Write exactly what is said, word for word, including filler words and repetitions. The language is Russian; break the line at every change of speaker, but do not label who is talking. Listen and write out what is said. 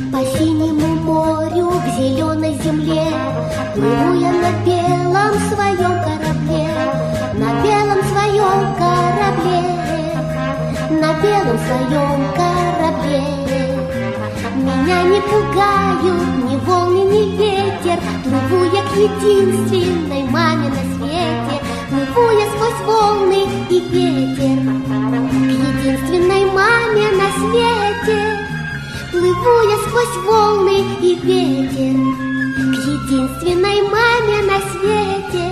По синему морю к зеленой земле плыву я на белом своем корабле, на белом своем корабле, на белом своем корабле. Меня не пугают ни волны, ни ветер, плыву я к единственной маме на свете, плыву я сквозь волны и ветер к единственной маме на свете. Плыву я сквозь волны и ветер к единственной маме на свете.